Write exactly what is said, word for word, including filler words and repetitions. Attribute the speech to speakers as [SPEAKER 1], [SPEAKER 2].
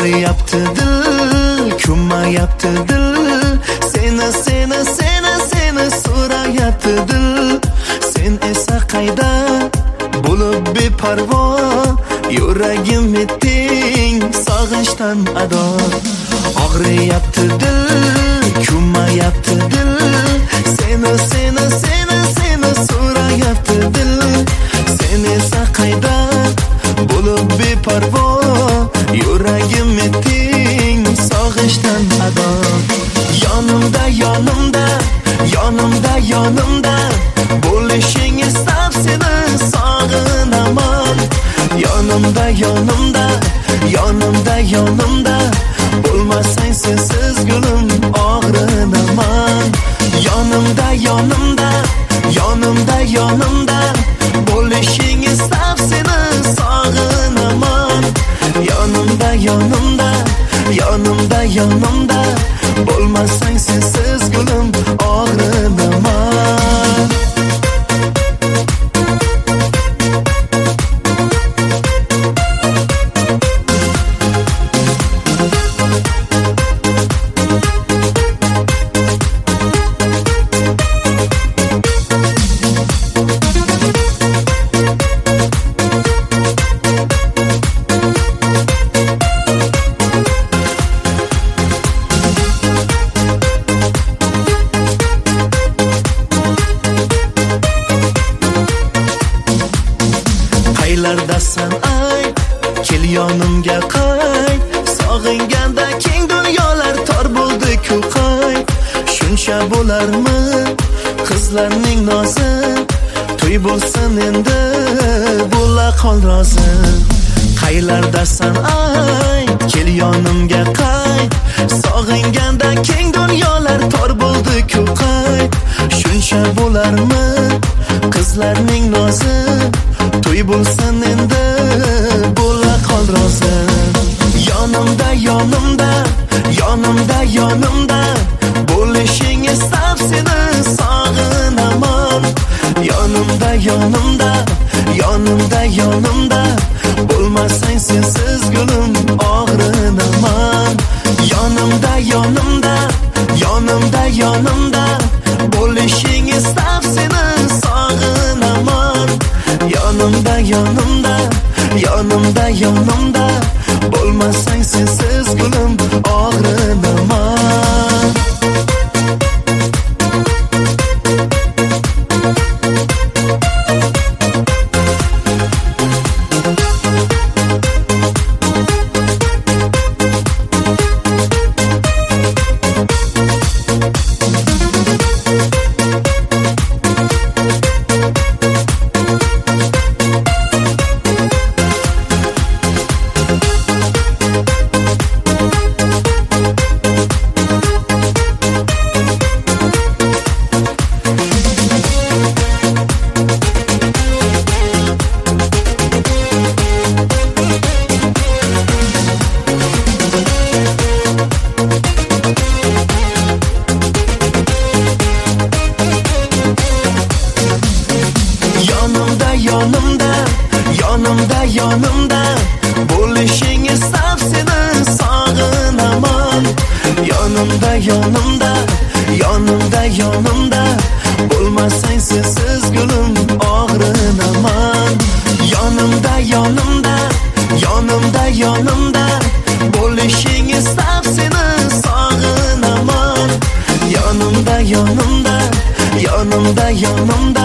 [SPEAKER 1] Og'riyapti dil, kunmayapti dil, seni seni seni seni so'rayapti dil. Sen esa qayda bo'lib beparvo, yuragim etding sog'inchdan ado. Og'riyapti dil, kunmayapti dil, seni seni seni seni so'rayapti dil. Sen esa qayda bo'lib beparvo, yuragim etding sog'inchdan ado. Yonimda yonimda yonimda yonimda bo'lishing istab seni sog'inaman. Yonimda yonimda yonimda yonimda bo'lmasang sensiz gulim og'rinaman. Yonimda yonimda yonimda yonimda bo'lishing istab seni sog'inaman. Yonimda yonimda yonimda yonimda bo'lmasang sensiz gulim og'rinaman. Qaylardasan ay, kel yonimga qayt. Sog'inganda keng dunyolar tor bo'ldi-ku qayt. Shuncha bo'larmi qizlarning nozi, to'y bo'lsin endi bo'la qol rozi. Qaylardasan ay, kel yonimga qayt. Sog'inganda keng dunyolar tor bo'ldi-ku qayt. Shuncha bo'larmi qizlarning nozi, to'y bo'lsin endi bo'la qol rozi. Yonimda yonimda yonimda yonimda bo'lishing istab seni sog'inaman. Yonimda yonimda yonimda yonimda bo'lmasang sensiz gulim og'rinaman. Yonimda yonimda yonimda yonimda bo'lishing istab seni sog'inaman. Yonimda yonimda yonimda yonimda bo'lmasang sensiz gulim og'rinaman. Yonimda yonimda yonimda bo'lishing istab seni sog'inaman. Yonimda yonimda yonimda yonimda bo'lmasang sensiz gulim og'rinaman. Yonimda yonimda yonimda yonimda bo'lishing istab seni sog'inaman. Yonimda yonimda yonimda yonimda